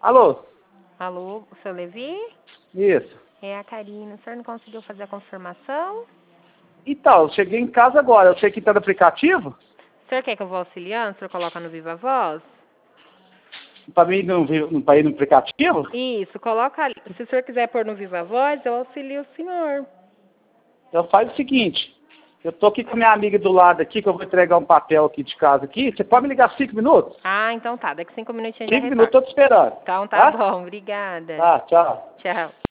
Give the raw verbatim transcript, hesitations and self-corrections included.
Alô? Alô, o seu Levi? Isso. É a Karina. O senhor não conseguiu fazer a confirmação? Então, eu cheguei em casa agora. Eu sei que tá no aplicativo. O senhor quer que eu vou auxiliando? O senhor coloca no Viva Voz? Pra mim não vir- pra ir no aplicativo? Isso, coloca ali. Se o senhor quiser pôr no Viva Voz, eu auxilio o senhor. Então faz o seguinte. Eu tô aqui com a minha amiga do lado aqui, que eu vou entregar um papel aqui de casa aqui. Você pode me ligar cinco minutos? Ah, então tá. Daqui cinco minutinhos já Cinco retorno. minutos eu tô te esperando. Então tá Tá? bom, obrigada. Tá, tchau. Tchau.